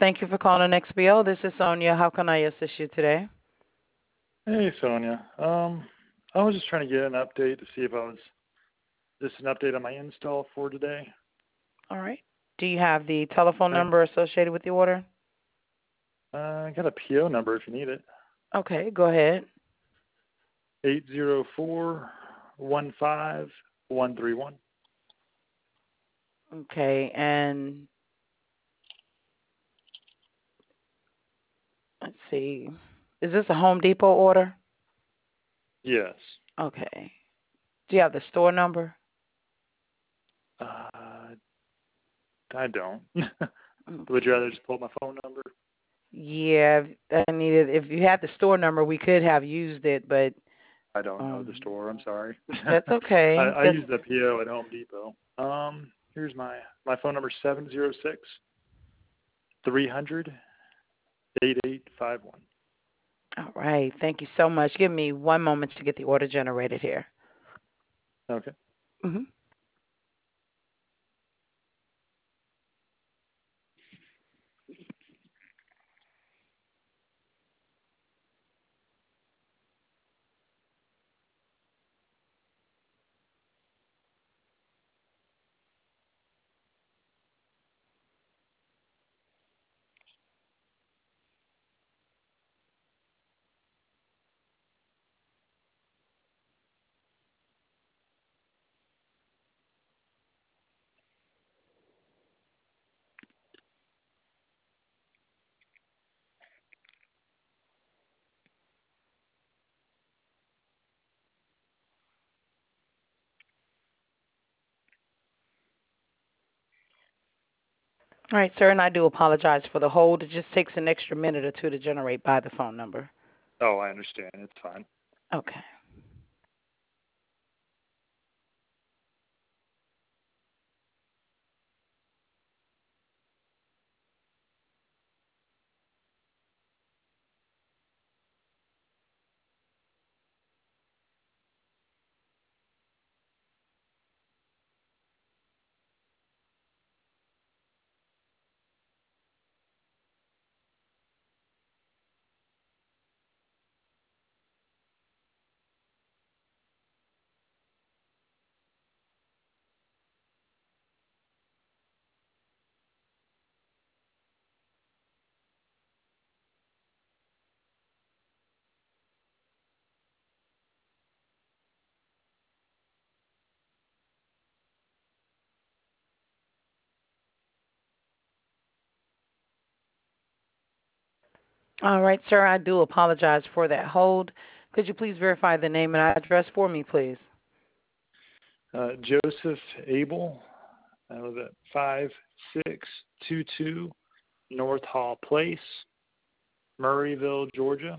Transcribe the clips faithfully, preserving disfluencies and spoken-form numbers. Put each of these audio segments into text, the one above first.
Thank you for calling X B O. This is Sonia. How can I assist you today? Hey, Sonia. Um, I was just trying to get an update to see if I was just an update on my install for today. All right. Do you have the telephone I number associated with the order? uh, got a P O number if you need it. Okay, go ahead. Eight zero four one five one three one. Okay, and let's see. Is this a Home Depot order? Yes. Okay. Do you have the store number? Uh, I don't. Would you Okay. rather just pull up my phone number? Yeah, if I needed. If you had the store number, we could have used it, but I don't know the um, store. I'm sorry. that's I, okay. I That's use the P O at Home Depot. Um, here's my my phone number: seven zero six three hundred eight eight five one. all right. Thank you so much. Give me one moment to get the order generated here. Okay. hmm All right, sir, and I do apologize for the hold. It just takes an extra minute or two to generate by the phone number. Oh, I understand. It's fine. Okay. All right, sir, I do apologize for that hold. Could you please verify the name and address for me, please? Uh, Joseph Abel. I live at five six two two North Hall Place, Murrayville, Georgia.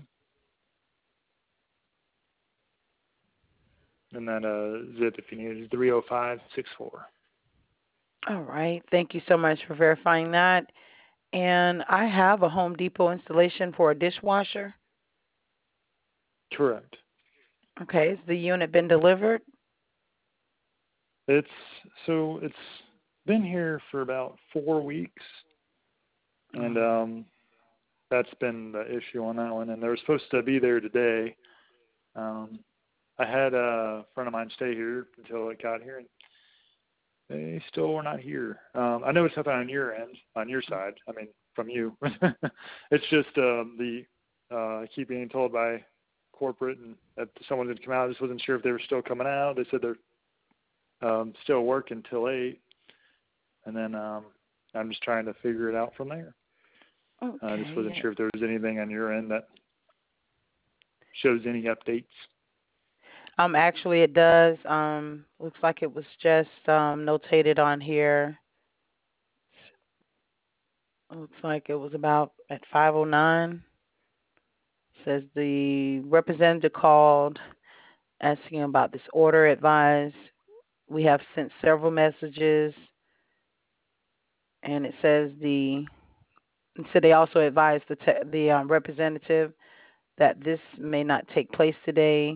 And that uh, zip, if you need it, is three oh five six four. All right. Thank you so much for verifying that. And I have a Home Depot installation for a dishwasher. Correct. Okay. Has the unit been delivered? It's so it's been here for about four weeks, and Oh. um, that's been the issue on that one. And they were supposed to be there today. Um, I had a friend of mine stay here until it got here, and they still were not here. Um, I know it's something on your end, on your side. I mean, from you. It's just um, the uh, I keep being told by corporate and that someone had come out. I just wasn't sure if they were still coming out. They said they're um, still working till eight, and then um, I'm just trying to figure it out from there. I just wasn't Okay. sure if there was anything on your end that shows any updates. Um, actually, it does. Um, looks like it was just um notated on here. Looks like it was about at five oh nine. Says the representative called asking about this order advised. We have sent several messages, and it says the so they also advised the te- the um, representative that this may not take place today,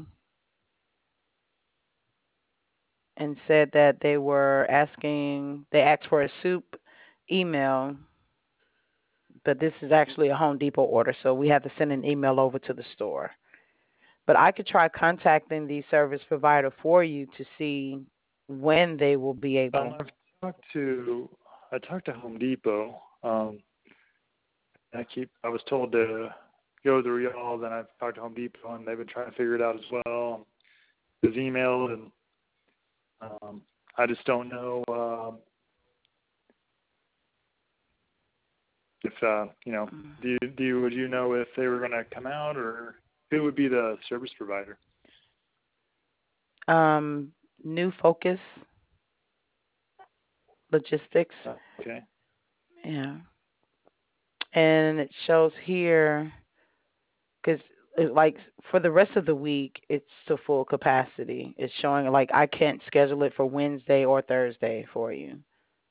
and said that they were asking they asked for a soup email but this is actually a Home Depot order, so we have to send an email over to the store. But I could try contacting the service provider for you to see when they will be able. Um, I've talked to I talked to Home Depot. Um, I keep I was told to go through y'all. Then I've talked to Home Depot, and they've been trying to figure it out as well. There's email, and um, I just don't know um, if uh, you know. Do you, do you, would you know if they were going to come out, or who would be the service provider? Um, New Focus Logistics. Okay. Yeah. And it shows here, because like for the rest of the week, it's to full capacity. It's showing like I can't schedule it for Wednesday or Thursday for you.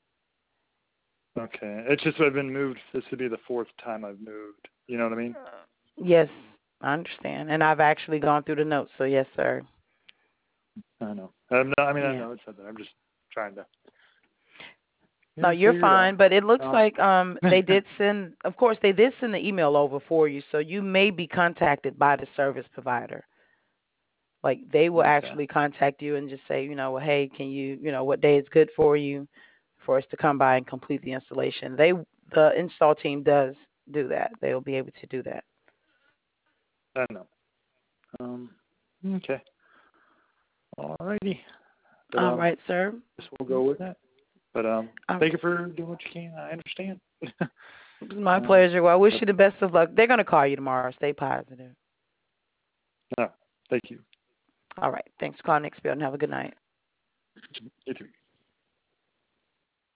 Okay. It's just I've been moved. This would be the fourth time I've moved. You know what I mean? Yes, I understand. And I've actually gone through the notes, so yes, sir. I know. I'm not, I mean, Yeah. I know it's something. I'm just trying to. No, Yeah, you're fine, but it looks um, like um they did send, of course, they did send the email over for you, so you may be contacted by the service provider. Like they will okay. actually contact you and just say, you know, well, hey, can you, you know, what day is good for you for us to come by and complete the installation. They, the install team does do that. They'll be able to do that. I know. Um, okay. All righty. But All um, right, sir. I guess we'll go with that. But um, Um, thank you for doing what you can. I understand. it was my um, pleasure. Well, I wish you the best of luck. They're going to call you tomorrow. Stay positive. no, thank you. All right. Thanks for calling X P O and have a good night. You too.